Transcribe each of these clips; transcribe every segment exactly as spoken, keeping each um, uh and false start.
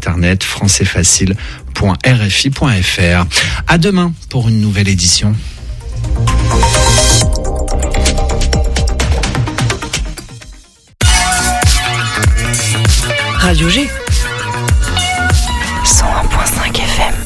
internet français facile point r f i point f r. À demain pour une nouvelle édition. Radio G cent un virgule cinq F M.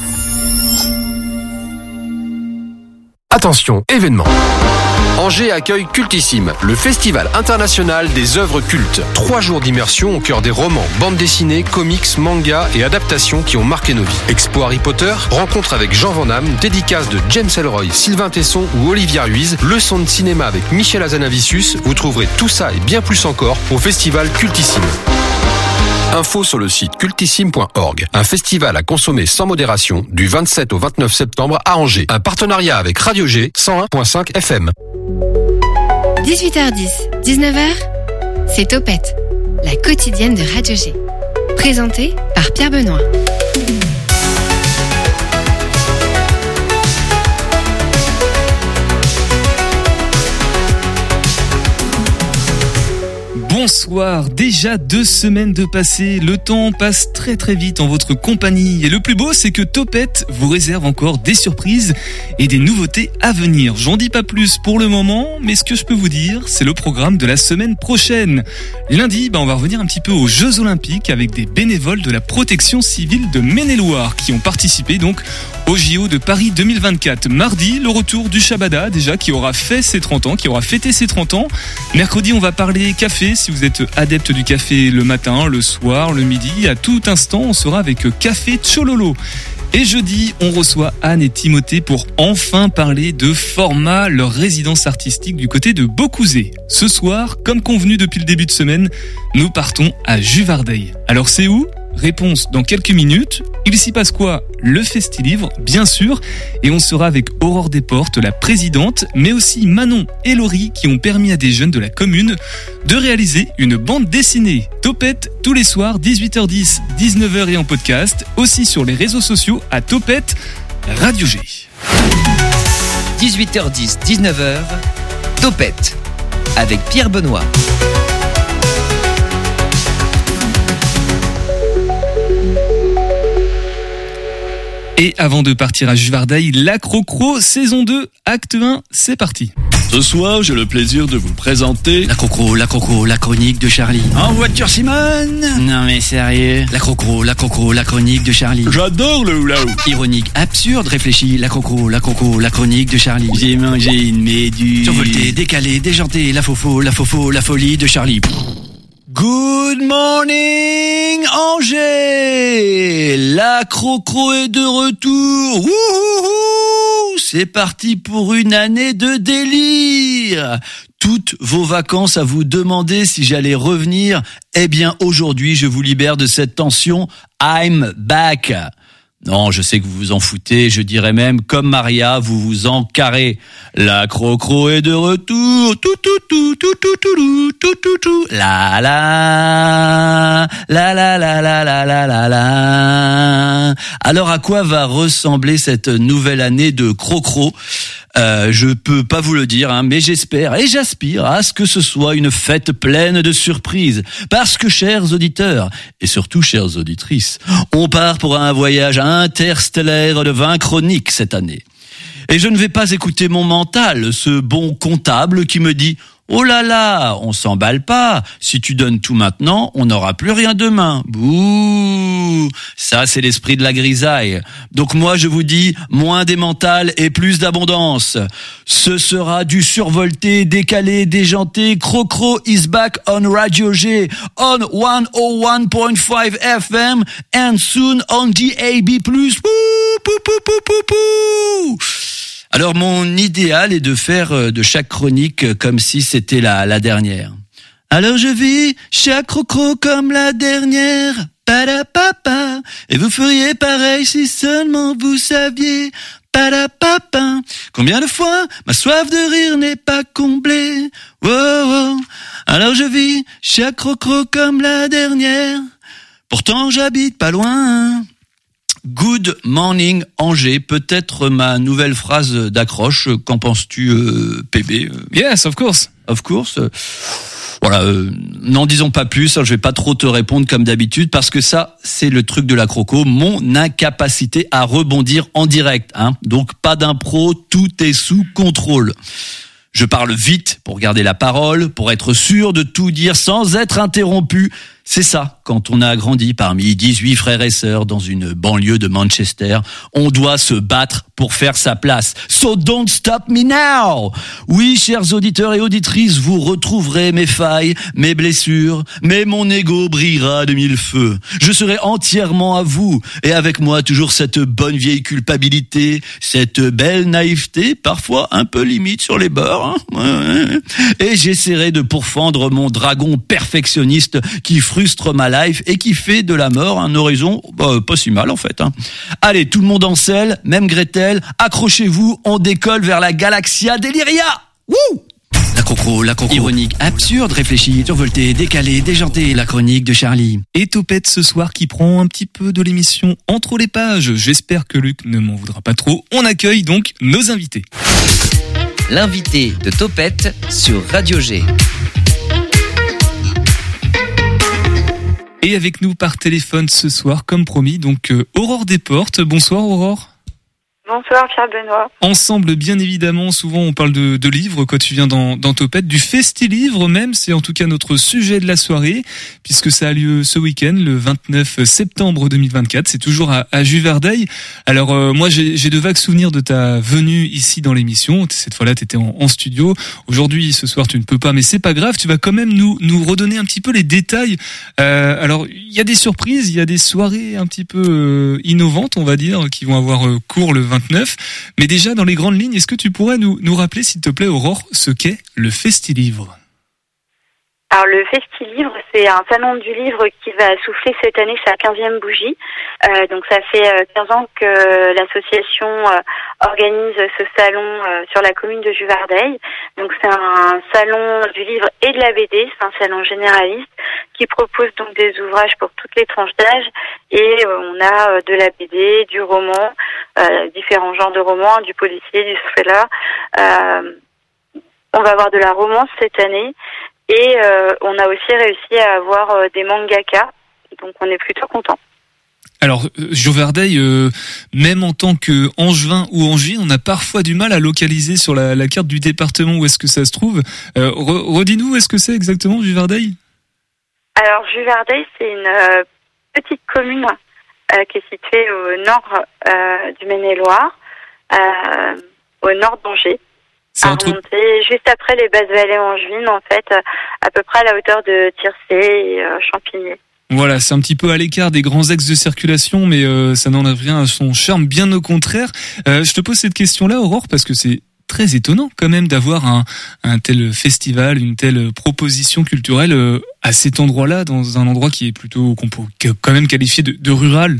Attention, événement. Angers accueille Cultissime, le festival international des œuvres cultes. Trois jours d'immersion au cœur des romans, bandes dessinées, comics, mangas et adaptations qui ont marqué nos vies. Expo Harry Potter, rencontre avec Jean Van Damme, dédicace de James Ellroy, Sylvain Tesson ou Olivia Ruiz, leçon de cinéma avec Michel Hazanavicius. Vous trouverez tout ça et bien plus encore au festival Cultissime. Info sur le site cultissime point org. Un festival à consommer sans modération du vingt-sept au vingt-neuf septembre à Angers. Un partenariat avec Radio G cent un virgule cinq F M. dix-huit heures dix, dix-neuf heures, c'est Topette, la quotidienne de Radio G. Présentée par Pierre Benoît. Bonsoir, déjà deux semaines de passé, le temps passe très très vite en votre compagnie et le plus beau c'est que Topette vous réserve encore des surprises et des nouveautés à venir. J'en dis pas plus pour le moment, mais ce que je peux vous dire c'est le programme de la semaine prochaine. Lundi, bah on va revenir un petit peu aux Jeux Olympiques avec des bénévoles de la protection civile de Maine-et-Loire qui ont participé donc au J O de Paris deux mille vingt-quatre. Mardi, le retour du Shabada déjà qui aura fait ses trente ans, qui aura fêté ses trente ans. Mercredi, on va parler café. Si vous êtes adepte du café le matin, le soir, le midi, à tout instant, on sera avec Café Tchololo. Et jeudi, on reçoit Anne et Timothée pour enfin parler de Format, leur résidence artistique du côté de Beaucouzé. Ce soir, comme convenu depuis le début de semaine, nous partons à Juvardeil. Alors c'est où ? Réponse dans quelques minutes. Il s'y passe quoi ? Le Festilivre, bien sûr. Et on sera avec Aurore Desportes, la présidente, mais aussi Manon et Laurie qui ont permis à des jeunes de la commune de réaliser une bande dessinée. Topette, tous les soirs, dix-huit heures dix, dix-neuf heures et en podcast. Aussi sur les réseaux sociaux à Topette Radio G. dix-huit heures dix, dix-neuf heures, Topette avec Pierre Benoît. Et avant de partir à Juvardeil, la Crocro, saison deux, acte un, c'est parti. Ce soir, j'ai le plaisir de vous présenter... La Crocro, la Crocro, la chronique de Charlie. En voiture, Simone. Non mais sérieux. La Crocro, la Crocro, la chronique de Charlie. J'adore le hula-hoop. Ironique, absurde, réfléchi. La Crocro, la Crocro, la chronique de Charlie. J'ai mangé une méduse. Survolté, décalé, déjanté, la fofo, la fofo, la folie de Charlie. Good morning, Angers. La Crocro est de retour. Wouhou, c'est parti pour une année de délire. Toutes vos vacances à vous demander si j'allais revenir. Eh bien, aujourd'hui, je vous libère de cette tension. I'm back. Non, je sais que vous vous en foutez, je dirais même, comme Maria, vous vous en carrez. La Crocro est de retour, tout tout tout tout tout tout tout tout tout, la la la la la la la la la la. Alors à quoi va ressembler cette nouvelle année de Crocro ? Euh, je peux pas vous le dire, hein, mais j'espère et j'aspire à ce que ce soit une fête pleine de surprises. Parce que, chers auditeurs, et surtout chères auditrices, on part pour un voyage interstellaire de vingt chroniques cette année. Et je ne vais pas écouter mon mental, ce bon comptable qui me dit « Oh là là, on s'emballe pas. Si tu donnes tout maintenant, on n'aura plus rien demain. » Bouh. Ça, c'est l'esprit de la grisaille. Donc moi, je vous dis, moins d'émental et plus d'abondance. Ce sera du survolté, décalé, déjanté. Crocro is back on Radio G, on one oh one point five F M and soon on D A B plus. Pou, pou, pou, pou, pou, pou. Alors mon idéal est de faire de chaque chronique comme si c'était la, la dernière. Alors je vis chaque crocro comme la dernière, padapapa, et vous feriez pareil si seulement vous saviez, padapapa. Combien de fois ma soif de rire n'est pas comblée, wow, wow. Alors je vis chaque crocro comme la dernière, pourtant j'habite pas loin. Good morning Angers, peut-être ma nouvelle phrase d'accroche. Qu'en penses-tu, euh, P B? Yes, of course. Of course. Voilà, euh, n'en disons pas plus, hein, je vais pas trop te répondre comme d'habitude, parce que ça, c'est le truc de la croco, mon incapacité à rebondir en direct. Hein. Donc pas d'impro, tout est sous contrôle. Je parle vite pour garder la parole, pour être sûr de tout dire sans être interrompu. C'est ça, quand on a grandi parmi dix-huit frères et sœurs dans une banlieue de Manchester, on doit se battre pour faire sa place. So don't stop me now! Oui, chers auditeurs et auditrices, vous retrouverez mes failles, mes blessures, mais mon ego brillera de mille feux. Je serai entièrement à vous, et avec moi toujours cette bonne vieille culpabilité, cette belle naïveté, parfois un peu limite sur les bords, hein. Et j'essaierai de pourfendre mon dragon perfectionniste qui frustre ma life et qui fait de la mort un horizon bah, pas si mal en fait. Hein. Allez, tout le monde en selle, même Gretel, accrochez-vous, on décolle vers la Galaxia Deliria. Wouh! La crocro, la crocro. Ironique, absurde, réfléchie, survoltée, décalée, déjantée, la chronique de Charlie. Et Topette ce soir qui prend un petit peu de l'émission entre les pages. J'espère que Luc ne m'en voudra pas trop. On accueille donc nos invités. L'invité de Topette sur Radio G. Et avec nous par téléphone ce soir, comme promis, donc euh, Aurore Desportes. Bonsoir Aurore. Bonsoir Pierre-Benoît. Ensemble, bien évidemment, souvent on parle de, de livres quand tu viens dans, dans Topette, du Festi-Livre même, c'est en tout cas notre sujet de la soirée, puisque ça a lieu ce week-end, le vingt-neuf septembre deux mille vingt-quatre, c'est toujours à, à Juverdeil. Alors euh, moi j'ai, j'ai de vagues souvenirs de ta venue ici dans l'émission, cette fois-là tu étais en, en studio, aujourd'hui ce soir tu ne peux pas, mais c'est pas grave, tu vas quand même nous, nous redonner un petit peu les détails. Euh, alors il y a des surprises, il y a des soirées un petit peu euh, innovantes on va dire, qui vont avoir euh, cours le vingt-neuf. Mais déjà, dans les grandes lignes, est-ce que tu pourrais nous, nous rappeler, s'il te plaît, Aurore, ce qu'est le Festi-Livre ? Alors, le Festi-Livre, c'est un salon du livre qui va souffler cette année sa quinzième bougie. Euh, donc, ça fait quinze ans que l'association euh, organise ce salon euh, sur la commune de Juverdeil. Donc, c'est un salon du livre et de la B D, c'est un salon généraliste qui propose donc des ouvrages pour toutes les tranches d'âge. Et euh, on a euh, de la B D, du roman, euh, différents genres de romans, du policier, du thriller. Euh, on va avoir de la romance cette année. Et euh, on a aussi réussi à avoir euh, des mangaka, donc on est plutôt content. Alors, euh, Juverdeil, euh, même en tant qu'Angevin ou Angevine, on a parfois du mal à localiser sur la, la carte du département où est-ce que ça se trouve. Euh, re, redis-nous où est-ce que c'est exactement, Juverdeil ? Alors, Juverdeil, c'est une euh, petite commune euh, qui est située au nord euh, du Maine-et-Loire, euh, au nord d'Angers. C'est à entre... remonter juste après les basses vallées angevines, en fait, à peu près à la hauteur de Tircé et euh, Champigny. Voilà, c'est un petit peu à l'écart des grands axes de circulation, mais euh, ça n'enlève rien à son charme, bien au contraire. Euh, je te pose cette question-là, Aurore, parce que c'est très étonnant quand même d'avoir un, un tel festival, une telle proposition culturelle euh, à cet endroit-là, dans un endroit qui est plutôt qu'on peut quand même qualifier de, de rural.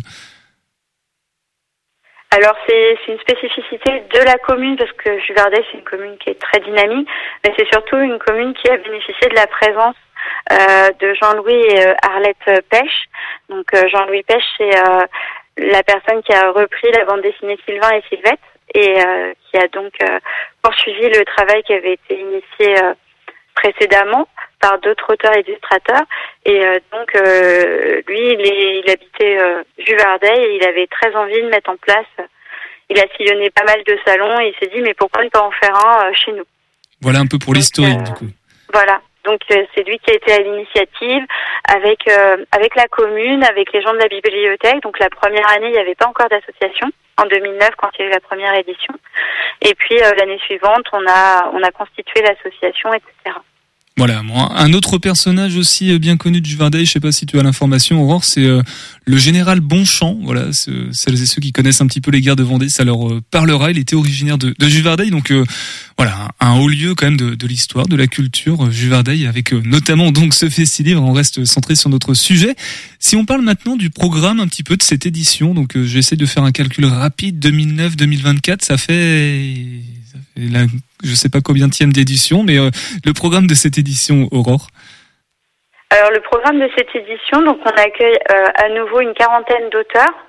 Alors c'est, c'est une spécificité de la commune parce que Juverdeil c'est une commune qui est très dynamique, mais c'est surtout une commune qui a bénéficié de la présence euh, de Jean-Louis et euh, Arlette Pêche. Donc euh, Jean-Louis Pêche c'est euh, la personne qui a repris la bande dessinée Sylvain et Sylvette et euh, qui a donc euh, poursuivi le travail qui avait été initié euh, précédemment par d'autres auteurs et illustrateurs. Et euh, donc, euh, lui, il, est, il habitait euh, Juverdeil et il avait très envie de mettre en place. Euh, il a sillonné pas mal de salons et il s'est dit, mais pourquoi ne pas en faire un euh, chez nous ? Voilà un peu pour donc, l'historique, euh, du coup. Voilà. Donc, euh, c'est lui qui a été à l'initiative avec euh, avec la commune, avec les gens de la bibliothèque. Donc, la première année, il n'y avait pas encore d'association. En deux mille neuf, quand il y a eu la première édition. Et puis, euh, l'année suivante, on a on a constitué l'association, et cetera. Voilà, un autre personnage aussi bien connu de Juverdeil, je sais pas si tu as l'information, Aurore, c'est euh, le général Bonchamp. Voilà, ce, celles et ceux qui connaissent un petit peu les guerres de Vendée, ça leur euh, parlera. Il était originaire de, de Juverdeil, donc euh, voilà, un, un haut lieu quand même de, de l'histoire, de la culture, euh, Juverdeil, avec euh, notamment donc ce Festi-Livre. On reste centré sur notre sujet. Si on parle maintenant du programme un petit peu de cette édition, donc euh, j'essaie de faire un calcul rapide. deux mille neuf deux mille vingt-quatre, ça fait, ça fait la, je sais pas combienième d'édition, mais euh, le programme de cette édition, Aurore. Alors le programme de cette édition, donc on accueille euh, à nouveau une quarantaine d'auteurs,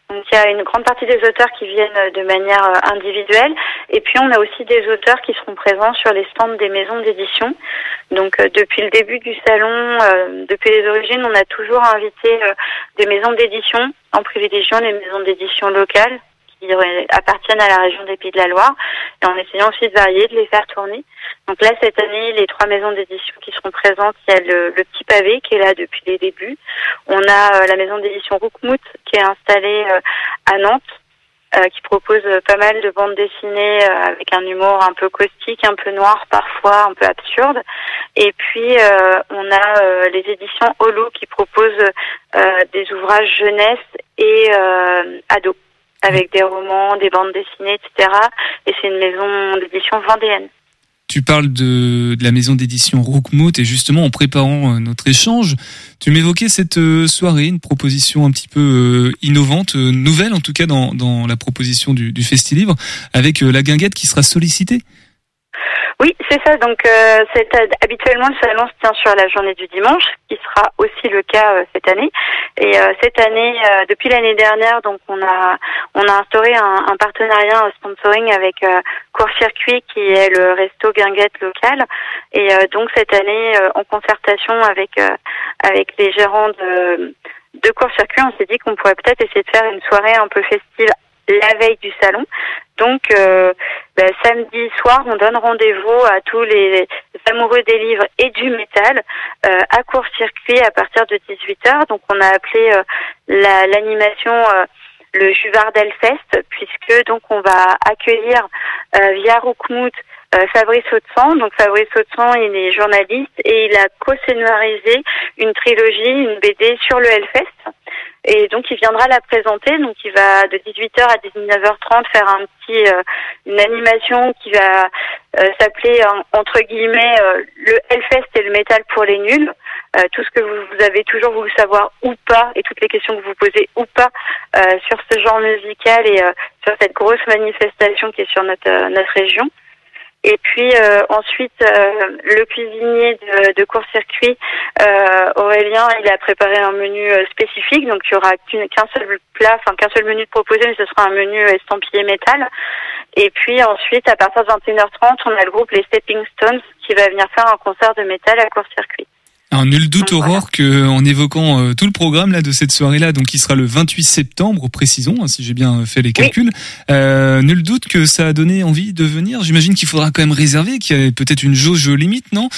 Donc il y a une grande partie des auteurs qui viennent de manière euh, individuelle, et puis on a aussi des auteurs qui seront présents sur les stands des maisons d'édition. Donc euh, depuis le début du salon, euh, depuis les origines, on a toujours invité euh, des maisons d'édition, en privilégiant les maisons d'édition locales qui appartiennent à la région des Pays de la Loire, et en essayant aussi de varier, de les faire tourner. Donc là, cette année, les trois maisons d'édition qui seront présentes, il y a le, le Petit Pavé qui est là depuis les débuts. On a euh, la maison d'édition Roukmout qui est installée euh, à Nantes, euh, qui propose euh, pas mal de bandes dessinées euh, avec un humour un peu caustique, un peu noir parfois, un peu absurde. Et puis, euh, on a euh, les éditions Holo qui proposent euh, des ouvrages jeunesse et euh, ados, avec des romans, des bandes dessinées, et cetera. Et c'est une maison d'édition vendéenne. Tu parles de, de la maison d'édition Roukmout, et justement, en préparant euh, notre échange, tu m'évoquais cette euh, soirée, une proposition un petit peu euh, innovante, euh, nouvelle en tout cas dans, dans la proposition du, du Festilivre, avec euh, la guinguette qui sera sollicitée. Oui, c'est ça. Donc, euh, c'est, euh, habituellement, le salon se tient sur la journée du dimanche, qui sera aussi le cas euh, cette année. Et euh, cette année, euh, depuis l'année dernière, donc on a on a instauré un, un partenariat, un sponsoring avec euh, Court Circuit, qui est le resto guinguette local. Et euh, donc cette année, euh, en concertation avec euh, avec les gérants de de Court Circuit, on s'est dit qu'on pourrait peut-être essayer de faire une soirée un peu festive la veille du salon. Donc, euh, ben, samedi soir, on donne rendez-vous à tous les amoureux des livres et du métal euh, à Court Circuit à partir de dix-huit heures. Donc, on a appelé euh, la, l'animation euh, le Juvardel Fest, puisque donc on va accueillir euh, via Roukmout euh, Fabrice Audsan. Donc, Fabrice Audsan, il est journaliste et il a co-scénarisé une trilogie, une B D sur le Hellfest. Et donc, il viendra la présenter. Donc, il va de dix-huit heures à dix-neuf heures trente faire un petit, euh, une animation qui va euh, s'appeler, euh, entre guillemets, euh, le Hellfest et le métal pour les nuls. Euh, tout ce que vous, vous avez toujours voulu savoir ou pas, et toutes les questions que vous posez ou pas euh, sur ce genre musical et euh, sur cette grosse manifestation qui est sur notre, euh, notre région. Et puis euh, ensuite, euh, le cuisinier de, de Court Circuit, euh, Aurélien, il a préparé un menu euh, spécifique. Donc il y aura qu'une, qu'un seul plat, enfin qu'un seul menu de proposé, mais ce sera un menu estampillé métal. Et puis ensuite, à partir de vingt et une heures trente, on a le groupe Les Stepping Stones qui va venir faire un concert de métal à Court Circuit. Alors, nul doute, donc, Aurore, voilà, que en évoquant euh, tout le programme là de cette soirée-là, donc qui sera le vingt-huit septembre, précisons, hein, si j'ai bien fait les calculs, oui. euh, nul doute que ça a donné envie de venir. J'imagine qu'il faudra quand même réserver, qu'il y a peut-être une jauge limite, non?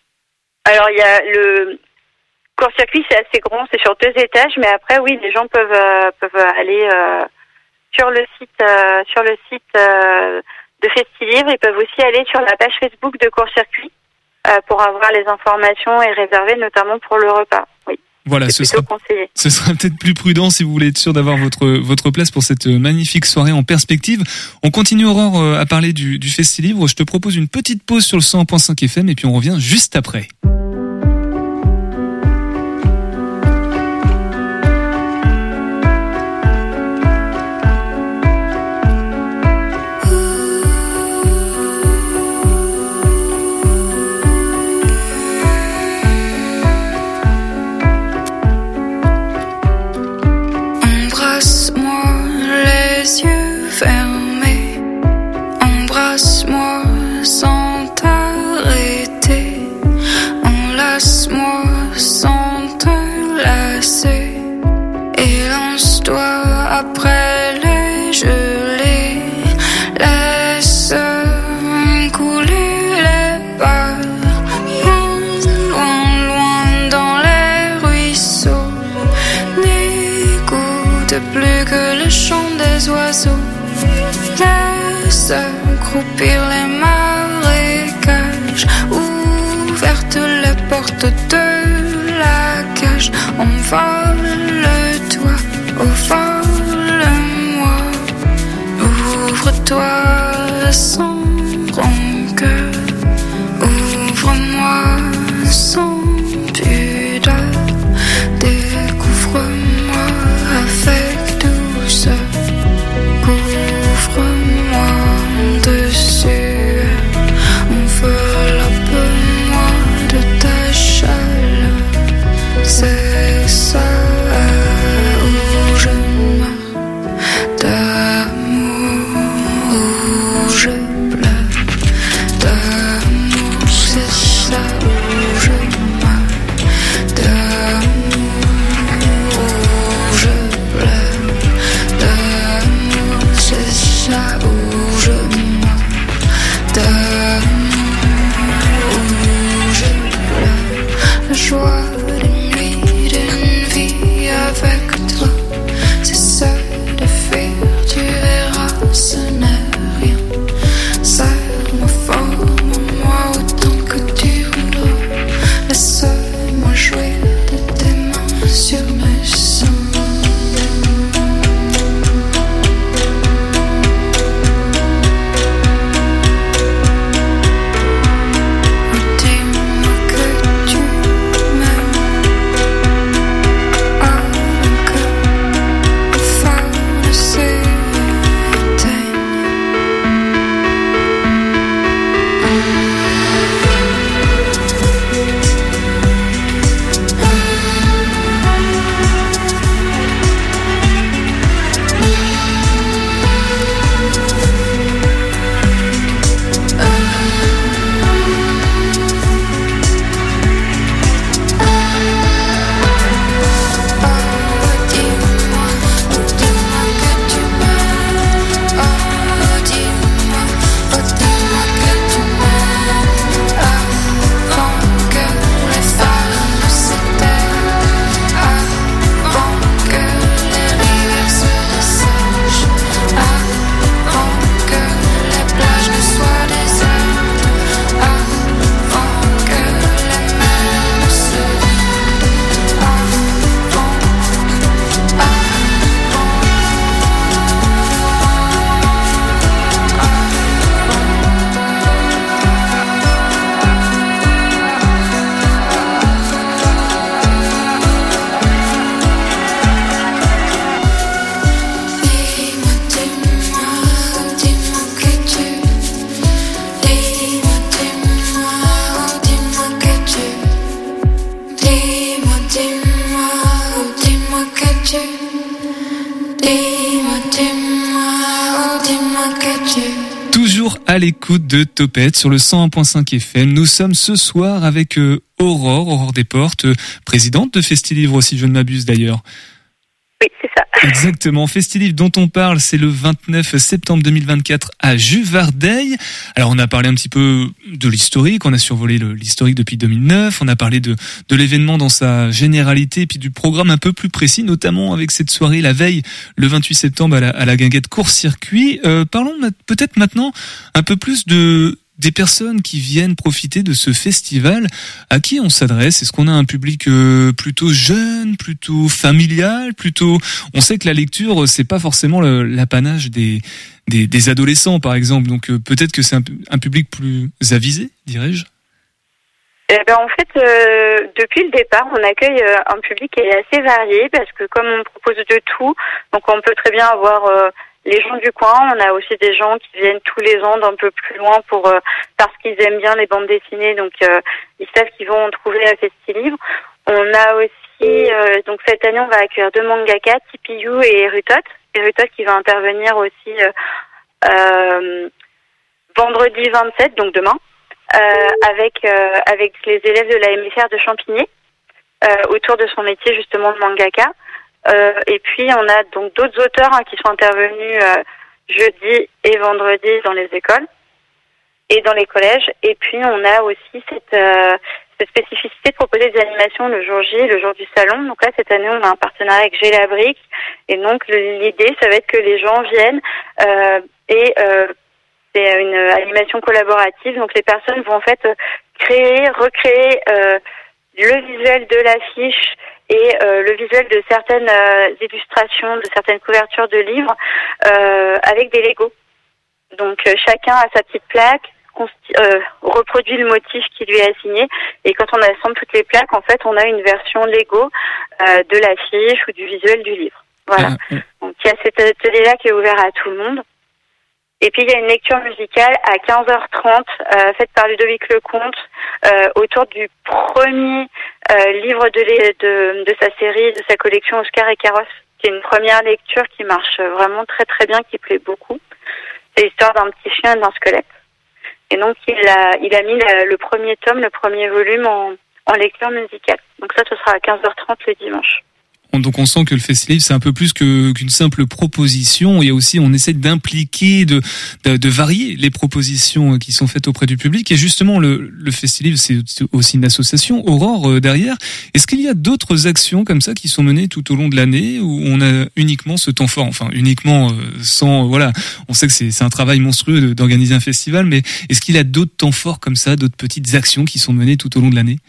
Alors, il y a le Court Circuit, c'est assez grand, c'est sur deux étages, mais après, oui, les gens peuvent euh, peuvent aller euh, sur le site euh, sur le site euh, de Festilivre. Ils peuvent aussi aller sur la page Facebook de Court Circuit. Euh, pour avoir les informations et réserver notamment pour le repas. Oui. Voilà, ce sera, ce sera peut-être plus prudent si vous voulez être sûr d'avoir votre votre place pour cette magnifique soirée en perspective. On continue, Aurore, à parler du, du Festilivre. Je te propose une petite pause sur le cent un virgule cinq F M et puis on revient juste après. Embrasse-moi sans t'arrêter, enlace-moi sans te lasser, et lance-toi après les gelées, laisse couler les pas, loin, loin dans les ruisseaux, n'écoute plus que le chant des oiseaux. Laisse croupir les marécages, ouvertes les portes de la cage. Envole-toi, oh vole-moi, ouvre-toi sans rancœur, ouvre-moi sans pudeur, découvre-moi avec douceur. Couvre-moi dessus, enveloppe-moi de ta chaleur. C'est ça où je meurs. Dis-moi, dis-moi, oh, dis-moi que tu... Toujours à l'écoute de Topette sur le cent un point cinq F M. Nous sommes ce soir avec euh, Aurore, Aurore Desportes, euh, présidente de Festilivre, si je ne m'abuse d'ailleurs. Oui, c'est ça. Exactement. Festilivre dont on parle, c'est le vingt-neuf septembre deux mille vingt-quatre à Juvardeil. Alors, on a parlé un petit peu de l'historique, on a survolé le, l'historique depuis deux mille neuf, on a parlé de, de l'événement dans sa généralité, et puis du programme un peu plus précis, notamment avec cette soirée la veille, le vingt-huit septembre à la, à la guinguette court-circuit. Euh, parlons peut-être maintenant un peu plus de... des personnes qui viennent profiter de ce festival. À qui on s'adresse? Est-ce qu'on a un public euh, plutôt jeune, plutôt familial, plutôt... On sait que la lecture, c'est pas forcément le, l'apanage des, des, des adolescents, par exemple. Donc euh, peut-être que c'est un, un public plus avisé, dirais-je. Eh ben, en fait, euh, depuis le départ, on accueille euh, un public qui est assez varié parce que comme on propose de tout, donc on peut très bien avoir... Euh, les gens du coin, on a aussi des gens qui viennent tous les ans d'un peu plus loin pour euh, parce qu'ils aiment bien les bandes dessinées, donc euh, ils savent qu'ils vont en trouver à Festilivre. On a aussi, euh, donc cette année, on va accueillir deux mangakas, Tipiyu et Rutot. Et Rutot qui va intervenir aussi euh, euh, vendredi vingt-sept, donc demain, euh, avec euh, avec les élèves de la M F R de Champigny, euh, autour de son métier justement de mangaka. Euh, et puis on a donc d'autres auteurs hein, qui sont intervenus euh, jeudi et vendredi dans les écoles et dans les collèges. Et puis on a aussi cette, euh, cette spécificité de proposer des animations le jour J, le jour du salon. Donc là cette année on a un partenariat avec G La Brique et donc l'idée ça va être que les gens viennent euh, et euh, c'est une animation collaborative. Donc les personnes vont en fait créer, recréer euh, le visuel de l'affiche et euh, le visuel de certaines euh, illustrations, de certaines couvertures de livres euh, avec des Legos. Donc euh, chacun a sa petite plaque, consti- euh, reproduit le motif qui lui est assigné et quand on assemble toutes les plaques, en fait, on a une version Lego euh, de l'affiche ou du visuel du livre. Voilà. Donc il y a cet atelier-là qui est ouvert à tout le monde. Et puis il y a une lecture musicale à quinze heures trente euh, faite par Ludovic Lecomte euh, autour du premier euh, livre de, les, de de sa série, de sa collection Oscar et Carrosse, qui est une première lecture qui marche vraiment très très bien, qui plaît beaucoup. C'est l'histoire d'un petit chien et d'un squelette. Et donc il a il a mis la, le premier tome, le premier volume en, en lecture musicale. Donc ça, ce sera à quinze heures trente le dimanche. Donc on sent que le Festilivre c'est un peu plus que qu'une simple proposition. Il y a aussi, on essaie d'impliquer, de, de de varier les propositions qui sont faites auprès du public. Et justement le le Festilivre c'est aussi une association, Aurore euh, derrière. Est-ce qu'il y a d'autres actions comme ça qui sont menées tout au long de l'année où on a uniquement ce temps fort, enfin uniquement euh, sans euh, voilà, on sait que c'est c'est un travail monstrueux de, d'organiser un festival, mais est-ce qu'il y a d'autres temps forts comme ça, d'autres petites actions qui sont menées tout au long de l'année?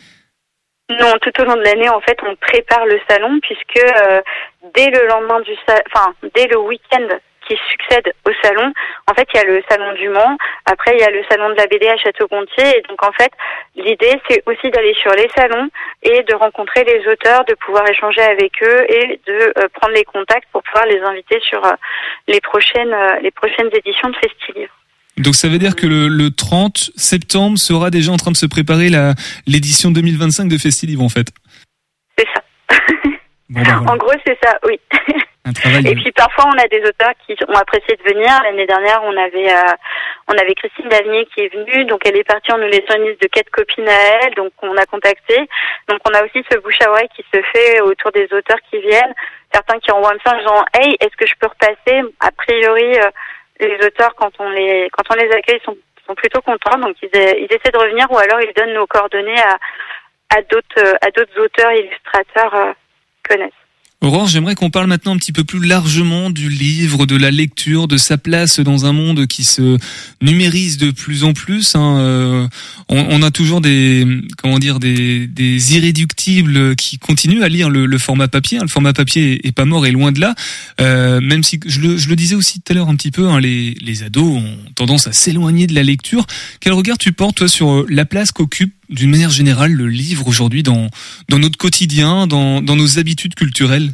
Non, tout au long de l'année, en fait, on prépare le salon puisque euh, dès le lendemain du sa- enfin dès le week-end qui succède au salon, en fait, il y a le salon du Mans. Après, il y a le salon de la B D à Château-Gontier. Et donc, en fait, l'idée, c'est aussi d'aller sur les salons et de rencontrer les auteurs, de pouvoir échanger avec eux et de euh, prendre les contacts pour pouvoir les inviter sur euh, les prochaines euh, les prochaines éditions de Festilivre. Donc ça veut dire que le, le trente septembre sera déjà en train de se préparer la l'édition deux mille vingt-cinq de Festilivre en fait. C'est ça. Bon, ben voilà. En gros, c'est ça, oui. Un travail. Et puis parfois, on a des auteurs qui ont apprécié de venir. L'année dernière, on avait euh, on avait Christine Davenier qui est venue, donc elle est partie en nous laissant une liste de quatre copines à elle, donc on a contacté. Donc on a aussi ce bouche à oreille qui se fait autour des auteurs qui viennent. Certains qui envoient un message en disant « Hey, est-ce que je peux repasser ?» A priori, euh, les auteurs, quand on les quand on les accueille, sont, sont plutôt contents, donc ils, ils essaient de revenir ou alors ils donnent nos coordonnées à, à d'autres à d'autres auteurs et illustrateurs euh, qui connaissent. Aurore, j'aimerais qu'on parle maintenant un petit peu plus largement du livre, de la lecture, de sa place dans un monde qui se numérise de plus en plus. Hein. Euh, on, on a toujours des, comment dire, des, des irréductibles qui continuent à lire le, le format papier. Hein. Le format papier est, est pas mort et loin de là. Euh, même si je le, je le disais aussi tout à l'heure un petit peu, hein, les, les ados ont tendance à s'éloigner de la lecture. Quel regard tu portes toi sur la place qu'occupe d'une manière générale le livre aujourd'hui dans dans notre quotidien, dans dans nos habitudes culturelles?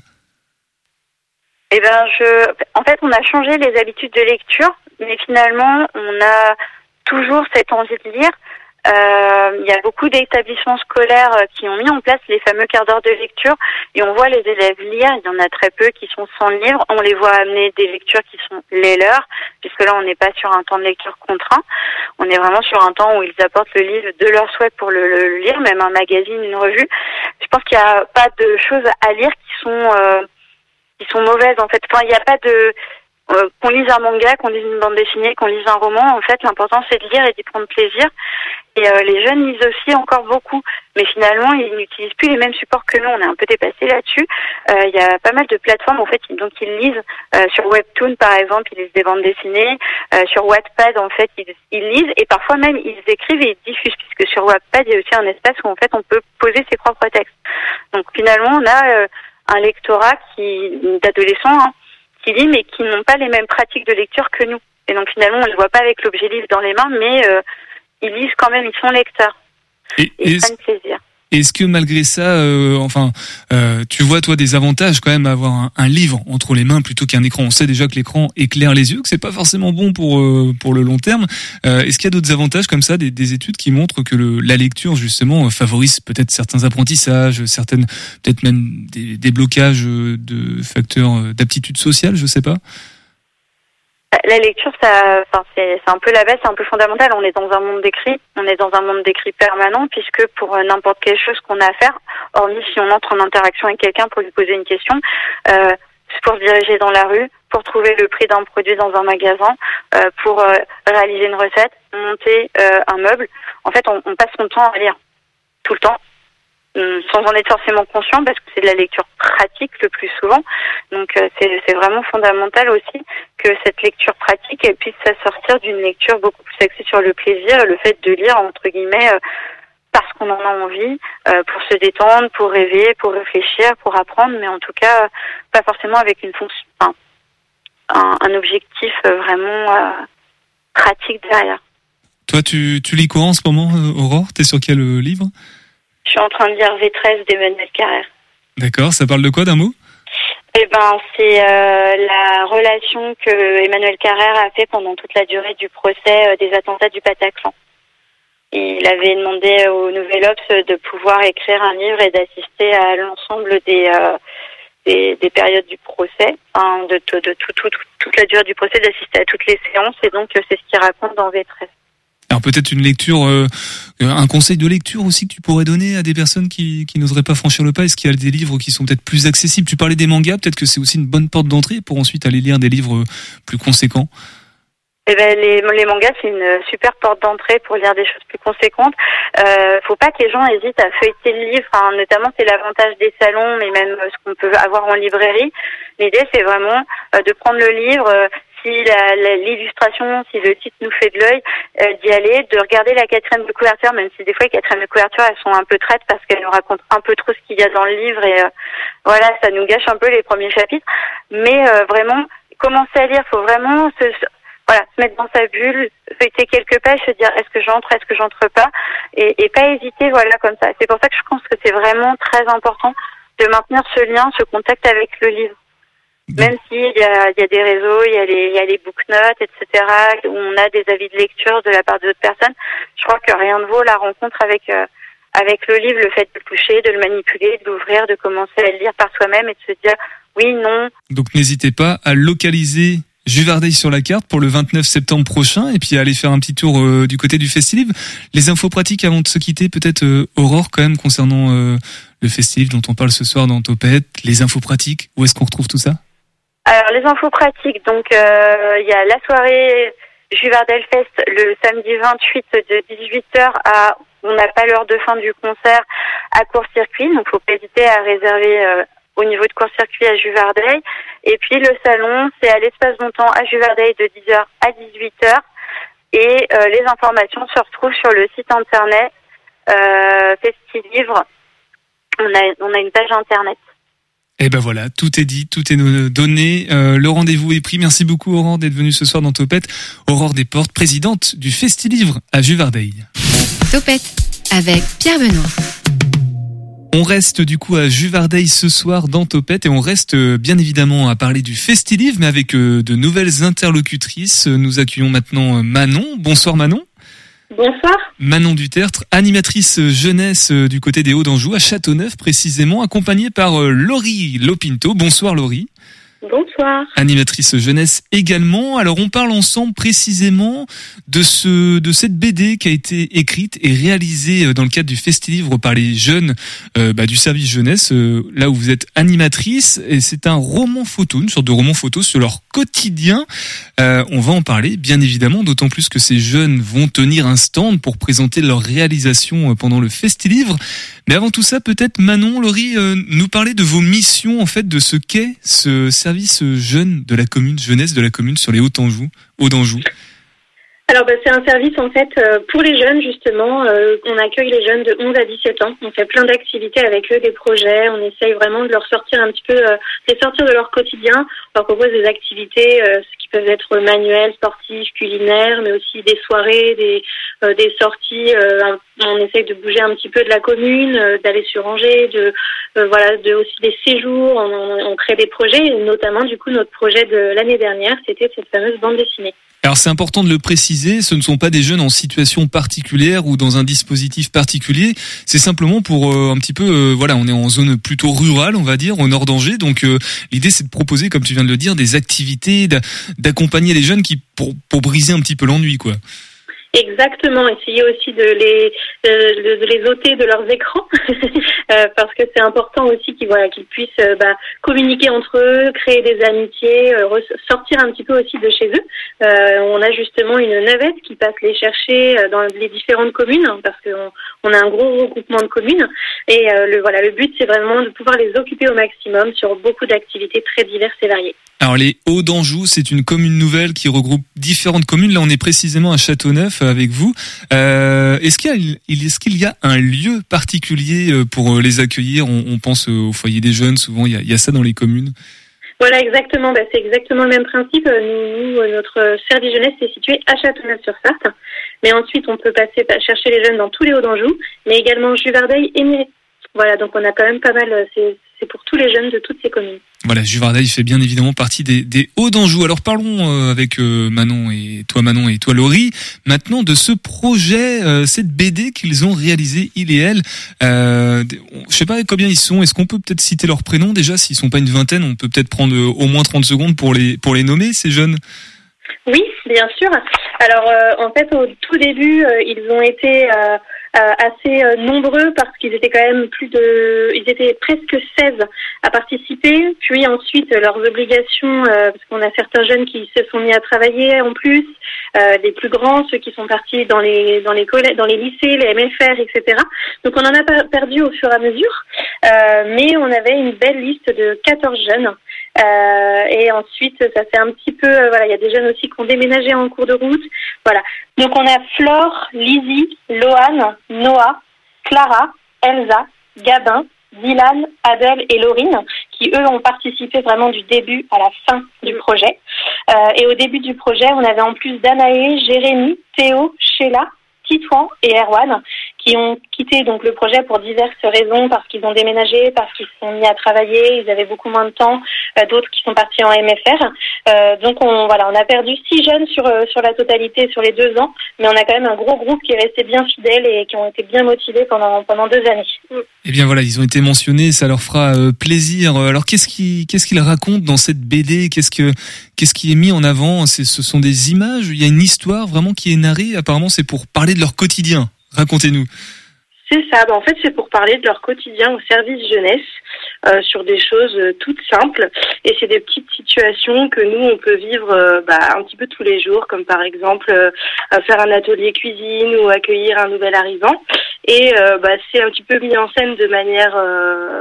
Eh ben, je, en fait, on a changé les habitudes de lecture, mais finalement, on a toujours cette envie de lire. Euh, il y a beaucoup d'établissements scolaires qui ont mis en place les fameux quarts d'heure de lecture et on voit les élèves lire. Il y en a très peu qui sont sans livre. On les voit amener des lectures qui sont les leurs, puisque là on n'est pas sur un temps de lecture contraint. On est vraiment sur un temps où ils apportent le livre de leur souhait pour le, le lire, même un magazine, une revue. Je pense qu'il n'y a pas de choses à lire qui sont euh, qui sont mauvaises en fait. Enfin, il n'y a pas de Euh, qu'on lise un manga, qu'on lise une bande dessinée, qu'on lise un roman, en fait, l'important c'est de lire et d'y prendre plaisir. Et euh, les jeunes lisent aussi encore beaucoup, mais finalement, ils n'utilisent plus les mêmes supports que nous. On est un peu dépassé là-dessus. Euh, il y a pas mal de plateformes, en fait, donc ils lisent euh, sur Webtoon, par exemple, ils lisent des bandes dessinées. Euh, sur Wattpad, en fait, ils, ils lisent et parfois même ils écrivent et ils diffusent, puisque sur Wattpad, il y a aussi un espace où en fait on peut poser ses propres textes. Donc finalement, on a euh, un lectorat qui d'adolescents. Hein, qui lisent mais qui n'ont pas les mêmes pratiques de lecture que nous. Et donc finalement, on ne le voit pas avec l'objet livre dans les mains, mais euh, ils lisent quand même, ils sont lecteurs. Et, et ils prennent plaisir. Est-ce que malgré ça, euh, enfin, euh, tu vois toi des avantages quand même à avoir un, un livre entre les mains plutôt qu'un écran? On sait déjà que l'écran éclaire les yeux, que c'est pas forcément bon pour euh, pour le long terme. Euh, est-ce qu'il y a d'autres avantages comme ça, des, des études qui montrent que le, la lecture justement favorise peut-être certains apprentissages, certaines peut-être même des, des blocages de facteurs d'aptitude sociale, je sais pas. La lecture, ça, enfin, c'est, c'est un peu la base, c'est un peu fondamental. On est dans un monde d'écrit, on est dans un monde d'écrit permanent, puisque pour n'importe quelle chose qu'on a à faire, hormis si on entre en interaction avec quelqu'un pour lui poser une question, euh, pour se diriger dans la rue, pour trouver le prix d'un produit dans un magasin, euh, pour euh, réaliser une recette, monter euh, un meuble. En fait, on, on passe son temps à lire tout le temps, sans en être forcément conscient, parce que c'est de la lecture pratique le plus souvent. Donc euh, c'est, c'est vraiment fondamental aussi que cette lecture pratique elle puisse s'assortir d'une lecture beaucoup plus axée sur le plaisir, le fait de lire entre guillemets euh, parce qu'on en a envie, euh, pour se détendre, pour rêver, pour réfléchir, pour apprendre, mais en tout cas euh, pas forcément avec une fonction, enfin, un, un objectif euh, vraiment euh, pratique derrière. Toi, tu, tu lis quoi en ce moment, Aurore? T'es sur quel euh, livre? Je suis en train de lire V treize d'Emmanuel Carrère. D'accord, ça parle de quoi, d'un mot? Eh ben, c'est euh, la relation que Emmanuel Carrère a fait pendant toute la durée du procès euh, des attentats du Bataclan. Il avait demandé au Nouvel Obs de pouvoir écrire un livre et d'assister à l'ensemble des euh, des, des périodes du procès, hein, de, de, de tout, tout, tout, toute la durée du procès, d'assister à toutes les séances, et donc c'est ce qu'il raconte dans V treize. Alors peut-être une lecture, euh, un conseil de lecture aussi que tu pourrais donner à des personnes qui, qui n'oseraient pas franchir le pas. Est-ce qu'il y a des livres qui sont peut-être plus accessibles? Tu parlais des mangas, peut-être que c'est aussi une bonne porte d'entrée pour ensuite aller lire des livres plus conséquents. Eh ben, les, les mangas, c'est une super porte d'entrée pour lire des choses plus conséquentes. Euh, faut pas que les gens hésitent à feuilleter le livre, hein, notamment c'est l'avantage des salons, mais même ce qu'on peut avoir en librairie. L'idée, c'est vraiment euh, de prendre le livre, euh, si la, la, l'illustration, si le titre nous fait de l'œil, euh, d'y aller, de regarder la quatrième de couverture, même si des fois les quatrièmes de couverture, elles sont un peu traites parce qu'elles nous racontent un peu trop ce qu'il y a dans le livre et euh, voilà, ça nous gâche un peu les premiers chapitres. Mais euh, vraiment, commencer à lire, faut vraiment se, se Voilà, se mettre dans sa bulle, feuilleter quelques pages, se dire est-ce que j'entre, est-ce que j'entre pas, et, et pas hésiter, voilà, comme ça. C'est pour ça que je pense que c'est vraiment très important de maintenir ce lien, ce contact avec le livre. Même s'il y a, il y a des réseaux, il y a les, il y a les booknotes, et cetera, où on a des avis de lecture de la part d'autres personnes, je crois que rien ne vaut la rencontre avec, euh, avec le livre, le fait de le toucher, de le manipuler, de l'ouvrir, de commencer à le lire par soi-même et de se dire oui, non. Donc n'hésitez pas à localiser Juvardeil sur la carte pour le vingt-neuf septembre prochain et puis aller faire un petit tour euh, du côté du Festilivre. Les infos pratiques avant de se quitter, peut-être euh, Aurore quand même concernant euh, le Festilivre dont on parle ce soir dans Topette. Les infos pratiques, où est-ce qu'on retrouve tout ça? Alors les infos pratiques, donc il euh, y a la soirée Juvardeil Fest le samedi vingt-huit de dix-huit heures à, on n'a pas l'heure de fin du concert, à court-circuit, donc faut pas hésiter à réserver euh, au niveau de court-circuit à Juvardeil. Et puis le salon, c'est à l'espace Montant à Juvardeil de dix heures à dix-huit heures. Et euh, les informations se retrouvent sur le site internet euh, Festilivre. On a, on a une page internet. Et ben voilà, tout est dit, tout est donné. Euh, le rendez-vous est pris. Merci beaucoup Aurore d'être venue ce soir dans Topette. Aurore Desportes, présidente du Festilivre à Juvardeil. Topette avec Pierre Benoît. On reste du coup à Juvardeil ce soir dans Topette et on reste bien évidemment à parler du Festilivre, mais avec de nouvelles interlocutrices. Nous accueillons maintenant Manon. Bonsoir Manon. Bonsoir. Manon Dutertre, animatrice jeunesse du côté des Hauts-d'Anjou, à Châteauneuf précisément, accompagnée par Laurie Lopinto. Bonsoir Laurie. Bonsoir. Animatrice jeunesse également. Alors on parle ensemble précisément de ce de cette B D qui a été écrite et réalisée dans le cadre du Festilivre par les jeunes euh, bah, du service jeunesse, euh, là où vous êtes animatrice. Et c'est un roman photo, une sorte de roman photo sur leur quotidien. Euh, on va en parler bien évidemment, d'autant plus que ces jeunes vont tenir un stand pour présenter leur réalisation pendant le Festilivre. Mais avant tout ça, peut-être Manon, Laurie, euh, nous parler de vos missions, en fait, de ce qu'est ce service jeune de la commune, jeunesse de la commune sur les Hauts-d'Anjou. Hauts-d'Anjou. Alors bah, c'est un service en fait euh, pour les jeunes justement. Euh, on accueille les jeunes de onze à dix-sept ans. On fait plein d'activités avec eux, des projets. On essaye vraiment de leur sortir un petit peu, euh, les sortir de leur quotidien. On leur propose des activités euh, qui peuvent être manuelles, sportives, culinaires, mais aussi des soirées, des euh, des sorties. Euh, on essaye de bouger un petit peu de la commune, euh, d'aller sur Angers, de euh, voilà, de aussi des séjours. On, on, on crée des projets, et notamment du coup notre projet de l'année dernière, c'était cette fameuse bande dessinée. Alors c'est important de le préciser, ce ne sont pas des jeunes en situation particulière ou dans un dispositif particulier, c'est simplement pour euh, un petit peu, euh, voilà, on est en zone plutôt rurale, on va dire, au nord d'Angers, donc euh, l'idée c'est de proposer, comme tu viens de le dire, des activités, d'accompagner les jeunes qui pour, pour briser un petit peu l'ennui, quoi. Exactement, essayer aussi de les de, de les ôter de leurs écrans euh, parce que c'est important aussi qu'ils voilà qu'ils puissent euh, bah, communiquer entre eux, créer des amitiés, euh, sortir un petit peu aussi de chez eux. Euh, on a justement une navette qui passe les chercher dans les différentes communes hein, parce qu'on on a un gros regroupement de communes et euh, le voilà le but c'est vraiment de pouvoir les occuper au maximum sur beaucoup d'activités très diverses et variées. Alors les Hauts-d'Anjou, c'est une commune nouvelle qui regroupe différentes communes. Là, on est précisément à Châteauneuf avec vous. Euh, est-ce qu'il y a, est-ce qu'il y a un lieu particulier pour les accueillir ? on, on pense au foyer des jeunes, souvent il y a, il y a ça dans les communes. Voilà, exactement. Bah, c'est exactement le même principe. Nous, nous, notre service jeunesse est situé à Châteauneuf-sur-Sarthe. Mais ensuite, on peut passer chercher les jeunes dans tous les Hauts-d'Anjou, mais également Juvardeuil et Miré. Voilà, donc on a quand même pas mal, c'est, c'est pour tous les jeunes de toutes ces communes. Voilà, Juvardeuil fait bien évidemment partie des, des Hauts-d'Anjou. Alors parlons euh, avec euh, Manon et toi Manon et toi Laurie, maintenant de ce projet, euh, cette B D qu'ils ont réalisé, il et elle. Euh, je sais pas combien ils sont, est-ce qu'on peut peut-être citer leurs prénoms déjà? S'ils sont pas une vingtaine, on peut peut-être prendre euh, au moins trente secondes pour les, pour les nommer, ces jeunes. Oui, bien sûr. Alors euh, en fait, au tout début, euh, ils ont été... Euh, Euh, assez euh, nombreux parce qu'ils étaient quand même plus de, ils étaient presque seize à participer. Puis ensuite leurs obligations, euh, parce qu'on a certains jeunes qui se sont mis à travailler en plus, euh, les plus grands, ceux qui sont partis dans les dans les collèges, dans les lycées, les M F R, et cetera. Donc on en a perdu au fur et à mesure, euh, mais on avait une belle liste de quatorze jeunes. Euh, et ensuite, ça c'est un petit peu, euh, voilà, il y a des jeunes aussi qui ont déménagé en cours de route, voilà. Donc on a Flore, Lizzie, Loane, Noah, Clara, Elsa, Gabin, Dylan, Adèle et Laurine, qui eux ont participé vraiment du début à la fin du projet. Euh, et au début du projet, on avait en plus Danaé, Jérémy, Théo, Sheila, Titouan et Erwan, qui ont quitté donc le projet pour diverses raisons, parce qu'ils ont déménagé, parce qu'ils se sont mis à travailler, ils avaient beaucoup moins de temps, euh, d'autres qui sont partis en M F R. Euh, donc on voilà, on a perdu six jeunes sur euh, sur la totalité sur les deux ans, mais on a quand même un gros groupe qui est resté bien fidèle et qui ont été bien motivés pendant pendant deux années. Eh bien voilà, ils ont été mentionnés, ça leur fera euh, plaisir. Alors qu'est-ce qui qu'est-ce qu'ils racontent dans cette B D? Qu'est-ce que qu'est-ce qui est mis en avant? C'est ce sont des images, il y a une histoire vraiment qui est narrée. Apparemment, c'est pour parler de leur quotidien. Racontez-nous. C'est ça, bah en fait c'est pour parler de leur quotidien au service jeunesse, euh, sur des choses euh, toutes simples, et c'est des petites situations que nous on peut vivre euh, bah, un petit peu tous les jours, comme par exemple euh, faire un atelier cuisine ou accueillir un nouvel arrivant, et euh, bah, c'est un petit peu mis en scène de manière euh,